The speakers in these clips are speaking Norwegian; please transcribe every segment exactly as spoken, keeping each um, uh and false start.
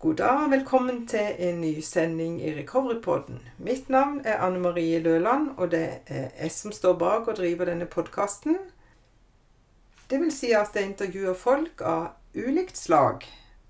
God dag, velkommen til en ny sending i Recovery-podden. Mitt navn er Anne Marie Løland, og det er jeg som står bak og driver denne podcasten. Det vil si at jeg intervjuer folk av ulikt slag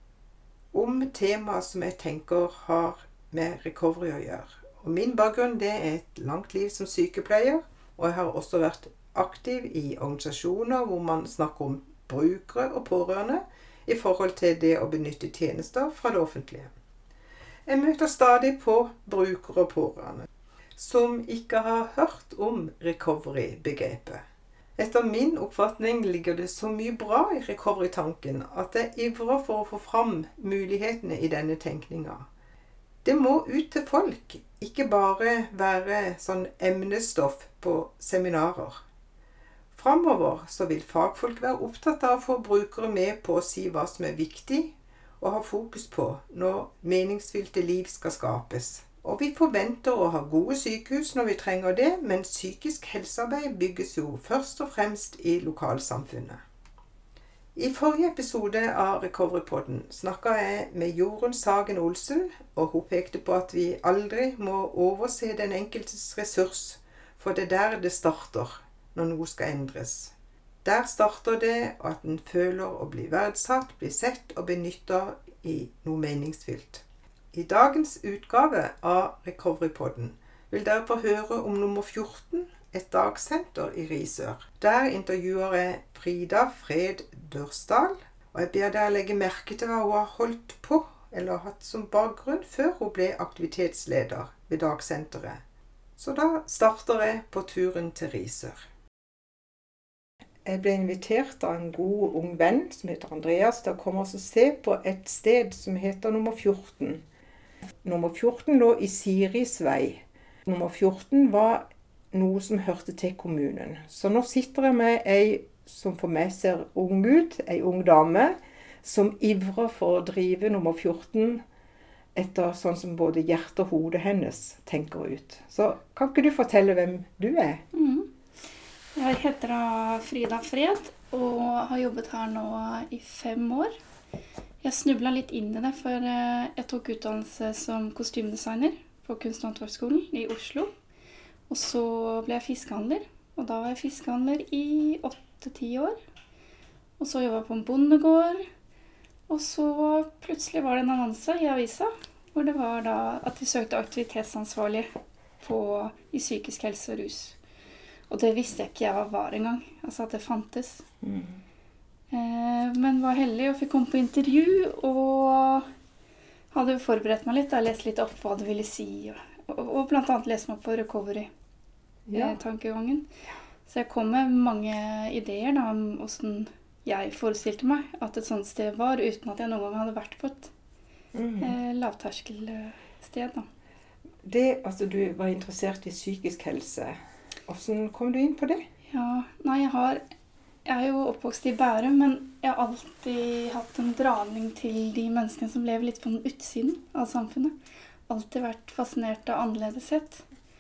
om temaer som jeg tenker har med recovery å gjøre. Og min bakgrunn det er et langt liv som sykepleier, og jeg har også vært aktiv i organisasjoner hvor man snakker om brukere og pårørende i forhold til det å benytte tjenester fra det offentlige. Jeg møter stadig på brukere og pårørende som ikke har hørt om recovery-begrepet. Etter min oppfatning ligger det så mye bra i recovery-tanken at jeg ivrer for å få fram mulighetene i denne tenkningen. Det må ut til folk, ikke bare være sånn emnestoff på seminarer. Fremover så vil fagfolk være opptatt av å få brukere med på å si hva som er viktig og ha fokus på når meningsfylte liv skal skapes. Og vi forventer å ha gode sykehus når vi trenger det, men psykisk helsearbeid bygges jo først og fremst i lokalsamfunnet. I forrige episode av Recovery-podden snakket jeg med Jorunn Sagen Olsen, og hun pekte på at vi aldri må overse den enkeltes ressurs, for det er der det starter når noe skal endres. Der starter det at en føler å bli verdsatt, bli sett og benyttet i noe meningsfylt. I dagens utgave av Recovery-podden vil dere få høre om nummer fjorten, et dagsenter i Risør. Der intervjuer jeg Frida Fred Dørsdal, og jeg ber dere legge merke til hva hun har holdt på eller hatt som bakgrunn før hun ble aktivitetsleder ved dagsenteret. Så da starter jeg på turen til Risør. Jeg ble invitert av en god ung venn som heter Andreas til å komme og se på et sted som heter nummer fjorten. Nummer fjorten lå i Siris vei. Nummer fjorten var noe som hørte til kommunen. Så nå sitter jeg med ei som for meg ser ung ut, ei ung dame, som ivrer for å drive nummer fjorten etter sånn som både hjerte og hodet hennes tenker ut. Så kan ikke du fortelle hvem du er? Mm. Jeg heter da Frida Fred, og har jobbet her nå i fem år. Jeg snublet litt inn i det, for jeg tok utdannelse som kostymedesigner på Kunst- og håndverksskolen i Oslo. Og så ble jeg fiskehandler, og da var jeg fiskehandler i åtte-ti år. Og så jobbet jeg på en bondegård, og så plutselig var det en annonse i avisa, hvor det var da at de søkte aktivitetsansvarlig på, i psykisk helse og rus. Og det visste jeg ikke jeg hva var engang, altså at det fantes. Mm. Eh, men var heldig og fikk komme på intervju, og hadde forberedt meg litt, og lest litt opp hva det ville si, og, og, og blant annet lest meg på recovery-tankegangen. Ja. Så jeg kom med mange ideer da, om hvordan jeg forestilte meg at et sånt sted var, uten at jeg noen gang hadde vært på et mm. eh, lavterskelsted. Da. Det, altså du var interessert i psykisk helse. Hvordan kom du inn på det? Ja, nei, jeg har... Jeg er jo oppvokst i Bærum, men jeg har alltid hatt en draning til de menneskene som lever litt på den utsiden av samfunnet. Alltid vært fascinert av annerledeshet.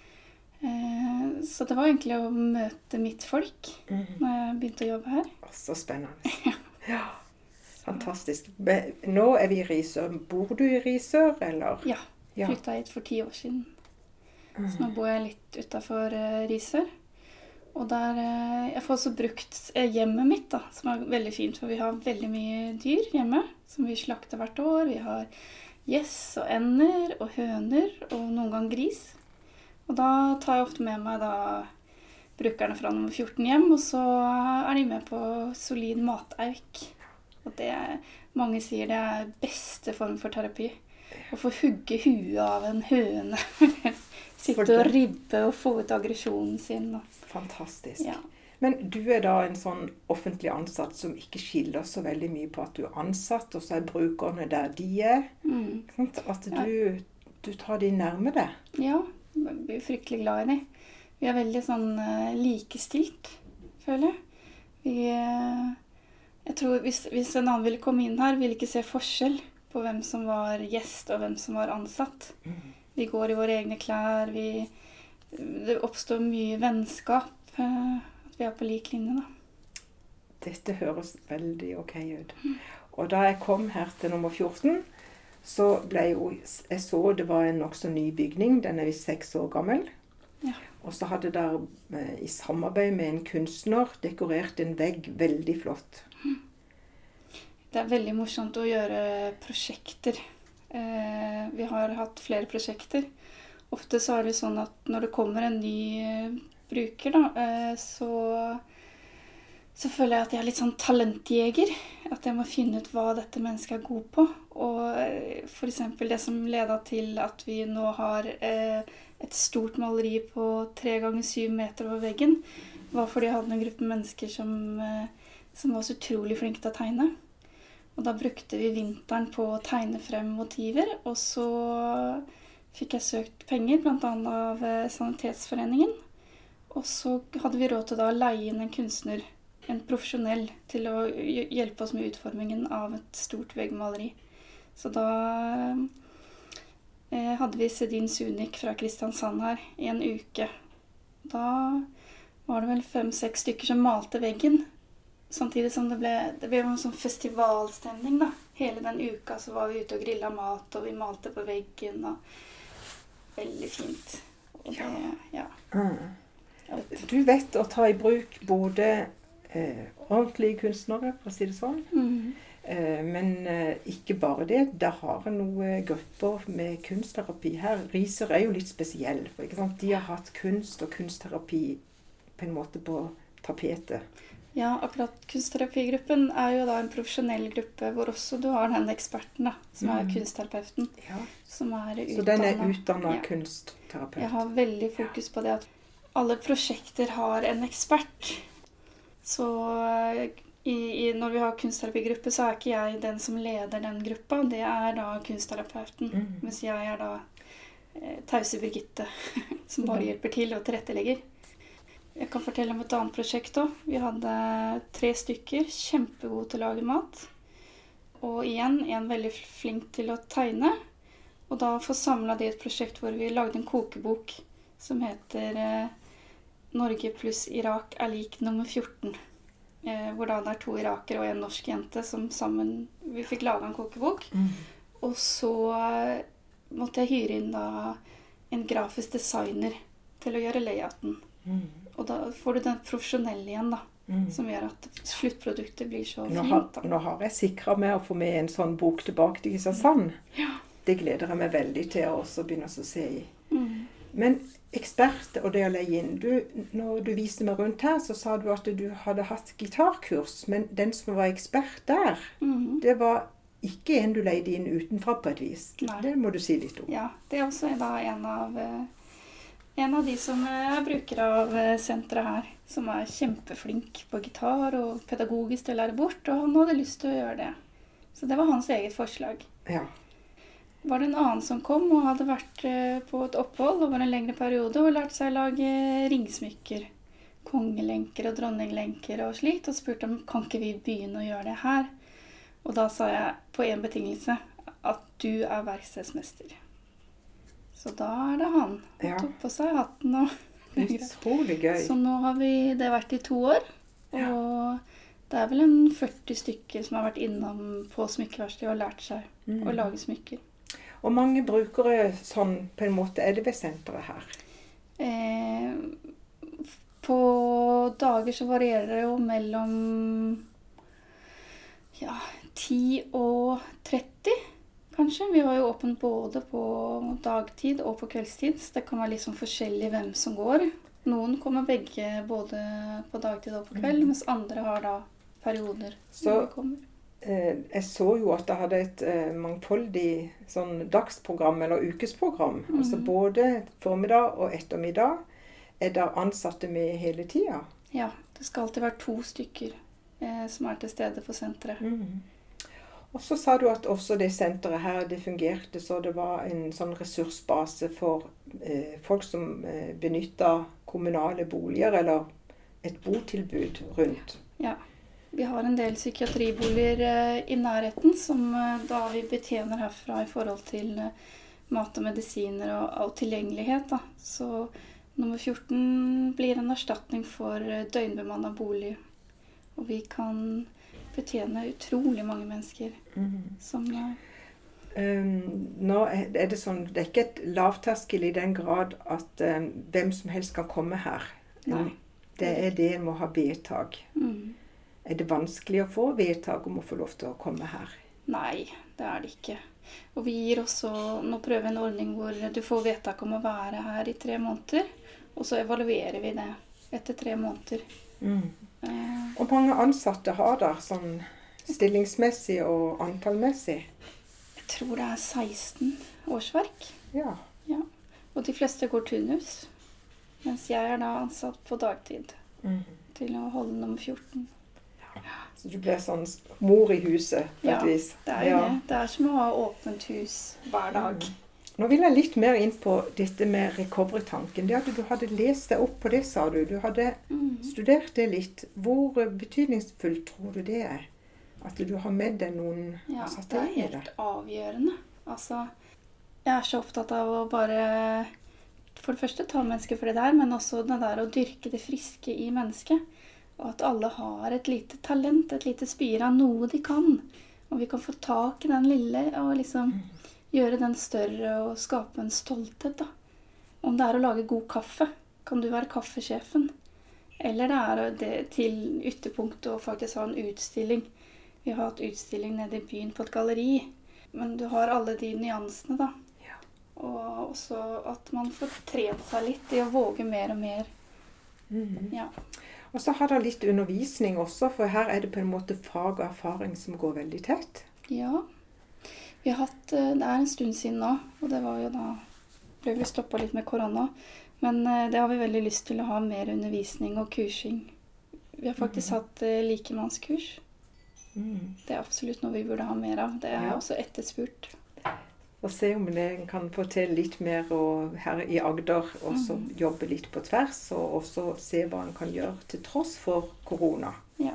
Eh, så det var egentlig å møte mitt folk mm. når jeg begynte å jobbe her. Så spennende. Ja. Ja, fantastisk. Nå er vi i Risør. Bor du i Risør, eller? Ja, jeg flyttet hit for ti år siden. Så nå bor jeg litt utenfor uh, Risør. Og der, uh, jeg får også brukt uh, hjemmet mitt, da, som er veldig fint, for vi har veldig mye dyr hjemme, som vi slakter hvert år. Vi har gjess og ender og høner, og noen gang gris. Og da tar jeg ofte med meg da, brukerne fra nummer fjorten hjem, og så er de med på solid matauk. Og det, mange sier det er beste form for terapi. Å få hugge huet av en høne. Sitte og ribbe og få ut aggresjonen sin. Fantastisk. Ja. Men du er da en sånn offentlig ansatt som ikke skiller så veldig mye på at du er ansatt, og så er brukerne der de er. Mm. At du, ja. du tar de nærme deg. Ja, jeg blir fryktelig glad i de. Vi er veldig sånn uh, likestilt, føler jeg. Vi, uh, jeg tror hvis, hvis en annen ville komme inn her, ville ikke se forskjell på hvem som var gjest og hvem som var ansatt. Mm. Vi går i våre egne klær, vi, det oppstår mye vennskap, at vi er på lik linje da. Dette høres veldig ok ut. Mm. Og da jeg kom her til nummer fjorten, så ble jo, jeg så det var en nok så ny bygning, den er vist seks år gammel. Ja. Og så hadde der eh, i samarbeid med en kunstner dekorert en vegg veldig flott. Det er veldig morsomt å gjøre prosjekter. Eh, vi har hatt flere prosjekter. Ofte så er det sånn at når det kommer en ny eh, bruker, da, eh, så, så føler jeg at jeg er litt sånn talentjeger. At jeg må finne ut hva dette mennesket er god på. Og eh, for eksempel det som ledet til at vi nå har eh, et stort maleri på tre ganger syv meter over veggen, var fordi jeg hadde en gruppe mennesker som, eh, som var så utrolig flinke til å tegne. Og da brukte vi vinteren på å tegne frem motiver, og så fikk jeg søkt penger, blant annet av Sanitetsforeningen. Og så hadde vi råd til da å leie inn en kunstner, en profesjonell, til å hjelpe oss med utformingen av et stort veggmaleri. Så da eh, hadde vi Sedin Sunik fra Kristiansand her i en uke. Da var det vel fem-seks stykker som malte veggen. Samtidig som det ble, det ble en sånn festivalstemning da. Hele den uka så var vi ute og grillet mat, og vi malte på veggen. Og veldig fint. Og det, ja. Mm. Du vet å ta i bruk både eh, ordentlige kunstnere, for å si det sånn. Mm. Eh, men eh, ikke bare det. Der har jeg noen grupper med kunstterapi her. Risør er jo litt spesiell, for ikke sant? De har hatt kunst og kunstterapi på en måte på tapetet. Ja, akkurat kunstterapigruppen er jo da en profesjonell gruppe, hvor også du har den eksperten da, som er kunstterapeuten. Ja. Som er utdannet. Så den er utdannet ja. kunstterapeut. Jeg har veldig fokus på det at alle prosjekter har en ekspert. Så i, i, når vi har kunstterapigruppe, så er ikke jeg den som leder den gruppa. Det er da kunstterapeuten. Mm. Mens jeg er da eh, tause Birgitte, som bare hjelper til og tilrettelegger. Jeg kan fortelle om et annet prosjekt også. Vi hadde tre stykker, kjempegode til å lage mat. Og igjen, en veldig flink til å tegne. Og da få samlet det i et prosjekt hvor vi lagde en kokebok som heter eh, Norge pluss Irak er lik nummer fjorten. Eh, hvor da det er to irakere og en norsk jente som sammen, vi fikk laget en kokebok. Mm. Og så eh, måtte jeg hyre inn da en grafisk designer til å gjøre layouten. Mm. Og da får du den profesjonelle igjen da, mm. som gjør at sluttproduktet blir så nå fint. Har, da. Nå har jeg sikret meg å få med en sånn bok tilbake til Kristiansand. Ja. Det gleder jeg meg veldig til å også begynne å se i. Mm. Men ekspert og det å leie inn, du, når du viste meg rundt her, så sa du at du hadde hatt gitarkurs, men den som var ekspert der, mm. det var ikke en du leide inn utenfra på et vis. Nei. Det må du si litt om. Ja, det er også da en av... En av de som er brukere av senteret her, som er kjempeflink på gitar og pedagogisk til å lære bort, og han hadde lyst til å gjøre det. Så det var hans eget forslag. Ja. Var det en annen som kom og hadde vært på et opphold over en lengre periode og lært seg å lage ringsmykker, kongelenker og dronninglenker og slikt, og spurte om kan ikke vi begynne å gjøre det her. Og da sa jeg på en betingelse at du er verkstedsmester. Så da er det han. Han ja. tok på seg hatten. Og utrolig gøy. Så nå har vi det vært i to år. Ja. Og det er vel en førti stykker som har vært innom på smykkeverksted og lært seg mm. å lage smykker. Og mange brukere sånn på en måte er det ved senteret her? Eh, på dager så varierer det jo mellom ja, ti og tretti. Kanskje. Vi har jo åpent både på dagtid og på kveldstid, så det kan være litt sånn forskjellig hvem som går. Noen kommer begge både på dagtid og på kveld, mm. mens andre har da perioder så, de kommer. Eh, jeg så jo at det hadde et eh, mangfoldig sånn dagsprogram eller ukesprogram. Mm. Altså både formiddag og ettermiddag er der ansatte med hele tiden. Ja, det skal alltid være to stykker eh, som er til stede på senteret. Mm. Og så sa du at også det senteret her, det fungerte så det var en sånn ressursbase for eh, folk som eh, benyttet kommunale boliger eller et botilbud rundt. Ja, vi har en del psykiatriboliger eh, i nærheten som eh, da vi betjener herfra i forhold til eh, mat og medisiner og, og tilgjengelighet. Da. Så nummer fjorten blir en erstatning for eh, døgnbemannet bolig. Og vi kan betjene utrolig mange mennesker. Mm. Som, Um, nå er er det sånn, det er ikke et lavterskel i den grad at um, hvem som helst kan komme her. Nei. Det er det en må ha vedtak. Mm. Er det vanskelig å få vedtak om å få lov til å komme her? Nei, det er det ikke. Og vi gir også, nå prøver en ordning hvor du får vedtak om å være her i tre måneder, og så evaluerer vi det etter tre måneder. Mm. Eh, Og mange ansatte har da, sånn stillingsmessig og antallmessig? jeg tror det er seksten årsverk. Ja. Ja. Og de fleste går turnus, mens jeg er da ansatt på dagtid Mm. til å holde nummer fjorten. Så du blir sånn mor i huset, på Ja, et vis. det er jo Ja. det. Det er som å ha åpent hus hver dag. Mm. Nå vil jeg litt mer inn på dette med recovery-tanken. Det at du hadde lest deg opp på det, sa du. Du hadde Mm. studert det litt. Hvor betydningsfullt tror du det er? At du har med deg noen Ja, og satt det er deg inn i det? helt avgjørende. Altså, jeg er så opptatt av å bare for det første ta mennesker for det der, men også det der å dyrke det friske i mennesket. Og at alle har et lite talent, et lite spire av noe de kan. Og vi kan få tak i den lille og liksom gjøre den større og skape en stolthet, da. Om det er å lage god kaffe, kan du være kaffesjefen. Eller det er det til ytterpunktet å faktisk ha en utstilling. Vi har hatt utstilling nede i byen på et galleri. Men du har alle de nyansene, da. Ja. Og også at man får trent seg litt i å våge mer og mer. Mhm. Ja. Og så har det litt undervisning også, for her er det på en måte fag og erfaring som går veldig tett. Ja. Vi har hatt, det er en stund siden nå, og det var jo da, ble vi stoppet litt med korona. Men eh, det har vi veldig lyst til å ha mer undervisning og kursing. Vi har faktisk Mhm. hatt eh, likemannskurs. Mm. Det er absolutt noe vi burde ha mer av. Det er Ja. også etterspurt. Og se om det kan få til litt mer og her i Agder, og så Mhm. jobbe litt på tvers, og også se hva en kan gjøre til tross for korona. Ja.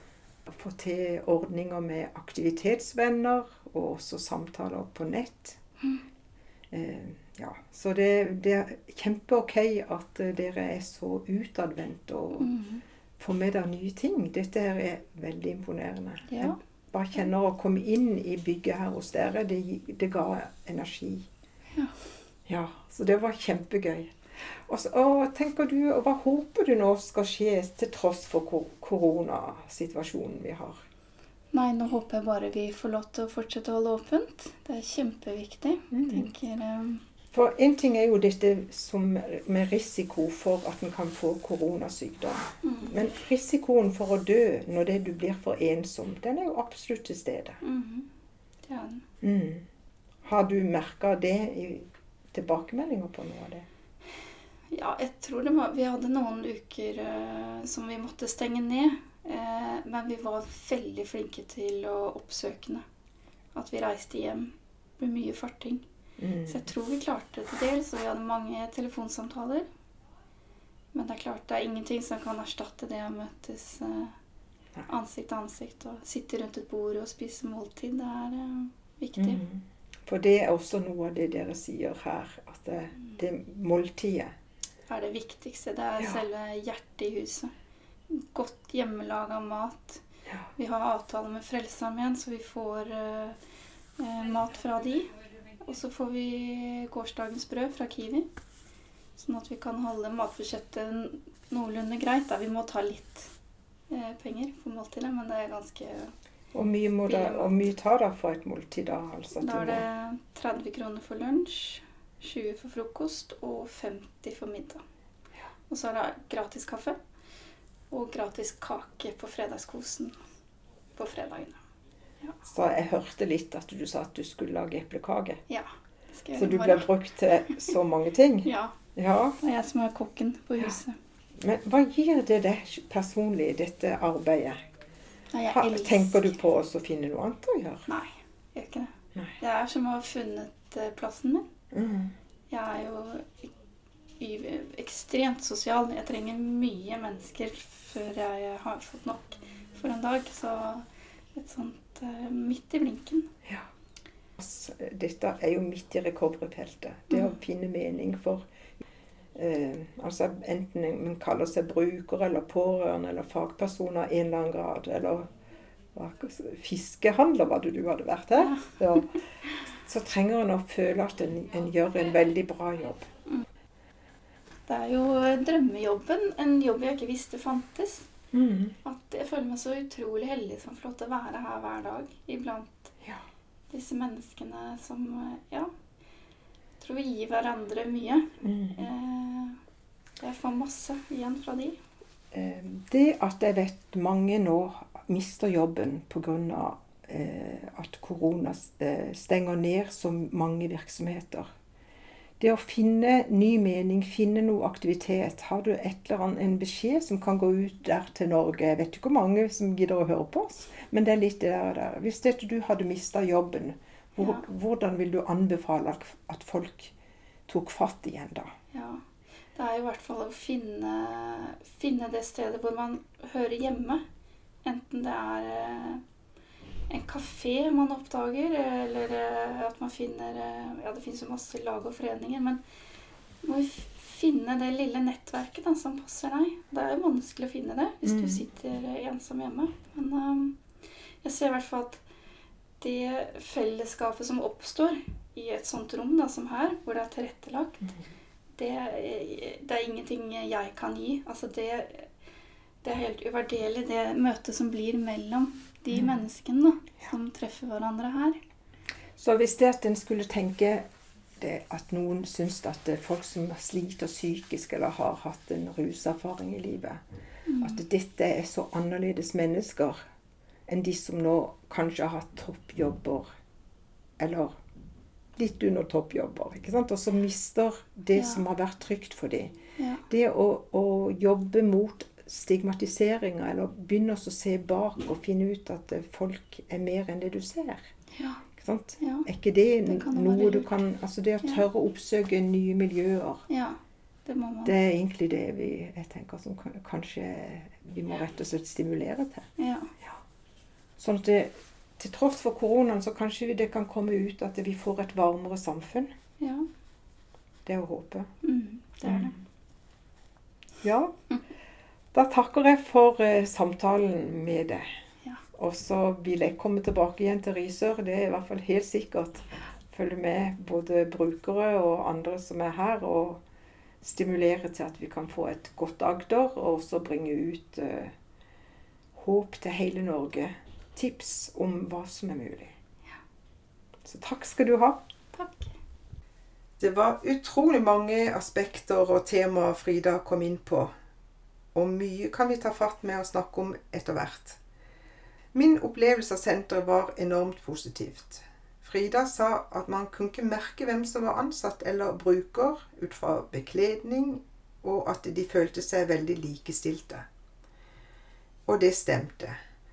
Få til ordninger med aktivitetsvenner, og også samtaler på nett. Mm. Eh, ja, så det, det er kjempeok at eh, dere er så utadvendt og Mhm. får med dere nye ting. Dette her er veldig imponerende. Ja. Jeg bare kjenner å komme inn i bygget her hos dere, det, gi- det ga energi. Ja. Ja, så det var kjempegøy. Og, så, og tenker du, og hva håper du nå skal skje til tross for kor koronasituasjonen vi har? Nei, nå håper jeg bare vi får lov til å fortsette å holde åpent. Det er kjempeviktig. Mm. Jeg tenker, eh, For en ting er jo dette som med risiko for at en kan få koronasykdom. mm. Men risikoen for å dø når det du blir for ensom, den er jo absolutt til stede. Mhm. Det er den. Mm. Har du merket det i tilbakemeldinger på noe av det? Ja, jeg tror det var, vi hadde noen uker eh, som vi måtte stenge ned. Eh, men vi var veldig flinke til å oppsøkende. At vi reiste hjem. Det ble mye farting. Mm. Så jeg tror vi klarte det til dels, og vi hadde mange telefonsamtaler. Men det er klart, det er ingenting som kan erstatte det å møtes eh, ansikt til ansikt og sitte rundt et bord og spise måltid. Det er eh, viktig. Mm. For det er også noe av det dere sier her, at det, det måltidet. Det er det viktigste. Det er Ja. selve hjertet i huset. Godt hjemmelaga mat. Ja. Vi har avtale med Frelsesarmeen, så vi får eh, eh, mat fra de. Og så får vi gårsdagens brød fra Kiwi. Sånn at vi kan holde matbudsjettet noenlunde greit. Da. Vi må ta litt eh, penger for måltidet, men det er ganske... Og mye, må da, og mye tar dere for et måltid da? Altså, at Da du er må- det tretti kroner for lunsj, tjue for frokost og femti for middag. Og så er det gratis kaffe og gratis kake på fredagskosen på fredagene. Så jeg hørte litt at du sa at du skulle lage eplekake. Ja, det skal jeg Så du gjøre i ble morgen. brukt til så mange ting. Ja, Ja. det er jeg som er kokken på huset. Men hva gir det deg personlig, dette arbeidet? Nei, jeg Ha, elsker... tenker du på å finne noe annet å gjøre? Nei, jeg gjør ikke det. Nei. Det er som å ha funnet eh, plassen min. Mm. Jeg er jo y- ekstremt sosial. Jeg trenger mye mennesker før jeg har fått nok for en dag. Så et sånt eh, midt i blinken. Ja. Altså, dette er jo midt i recovery-feltet. Det å Mm. finne mening for eh, altså enten man kaller seg bruker eller pårørende eller fagpersoner av en eller annen grad. Eller hva, fiskehandler var det du hadde vært her. Ja. så trenger en å føle at en, en gjør en veldig bra jobb. Det er jo drømmejobben, en jobb jeg ikke visste fantes. Mm. At jeg føler meg så utrolig heldig som får lov til å være her hver dag iblant Ja. disse menneskene som, ja, tror vi gir hverandre mye. Mm. Eh, jeg får masse igjen fra de. Eh, det at jeg vet mange nå mister jobben på grunn av eh, at korona stenger ned så mange virksomheter. Det å finne ny mening, finne noe aktivitet. Har du et eller annet, en beskjed som kan gå ut der til Norge? Jeg vet ikke hvor mange som gidder å høre på oss, men det er litt det der. Og der. Hvis det, du hadde mistet jobben, hvor, Ja. hvordan vil du anbefale at, at folk tok fatt igjen da? Ja, det er jo i hvert fall å finne, finne det stedet hvor man hører hjemme. Enten det er eh, en kafé man oppdager, eller eh, at man finner, eh, ja, det finnes jo masse lag og foreninger, men må vi finne det lille nettverket da, som passer deg. Det er jo vanskelig å finne det hvis Mm. du sitter eh, ensom hjemme. Men eh, jeg ser i hvert fall at det fellesskapet som oppstår i et sånt rom da, som her, hvor det er tilrettelagt, det, det er ingenting jeg kan gi. Altså det, det er helt uvurderlig, det møtet som blir mellom de Mm. menneskene da, som treffer hverandre her. Så hvis det at en skulle tenke det at noen synes at det er folk som sliter psykisk eller har hatt en ruserfaring i livet, Mm. at dette er så annerledes mennesker enn de som nå kanskje har hatt toppjobber, eller litt under toppjobber, ikke sant? Og så mister det Ja. som har vært trygt for dem. Ja. Det å, å jobbe mot stigmatiseringer, eller begynne å se bak og finne ut at folk er mer enn det du ser. Ja. Ikke sant? Ja. Er ikke det, Det kan være noe du lurt. kan, altså det å Ja. tørre å oppsøke nye miljøer, Ja, det må man. det er egentlig det vi, jeg tenker som kan- kanskje vi må rett og slett stimulere til. Ja. Sånn at det, til tross for koronaen, så kanskje det kan komme ut at vi får et varmere samfunn. Ja. Det er å håpe. Mm, det er det. Ja, da takker jeg for eh, samtalen med deg. Ja. Og så vil jeg komme tilbake igjen til Risør. Det er i hvert fall helt sikkert. Følge med både brukere og andre som er her, og stimulere til at vi kan få et godt Agder, og også bringe ut eh, håp til hele Norge. Tips om hva som er mulig. Så takk skal du ha. Takk. Det var utrolig mange aspekter og temaer Frida kom inn på. Og mye kan vi ta fatt med å snakke om etter hvert. Min opplevelse av senteret var enormt positivt. Frida sa at man kunne ikke merke hvem som var ansatt eller bruker ut fra bekledning, og at de følte seg veldig likestilte. Og det stemte.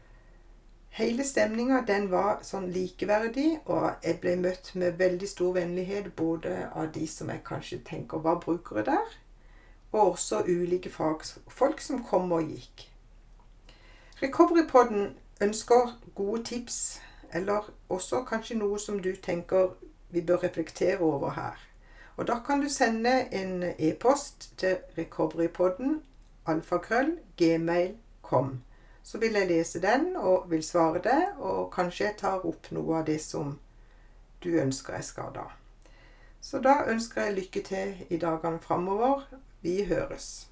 Hele stemningen den var sånn likeverdig, og jeg ble møtt med veldig stor vennlighet både av de som jeg kanskje tenker var brukere der, og også ulike fagfolk som kom og gikk. Recoverypodden ønsker gode tips, eller også kanskje noe som du tenker vi bør reflektere over her. Og da kan du sende en e-post til recoverypodden alfakrøll gmail punktum com. Så vil jeg lese den og vil svare det, og kanskje jeg tar opp noe av det som du ønsker jeg skal da. Så da ønsker jeg lykke til i dagene fremover. Vi høres.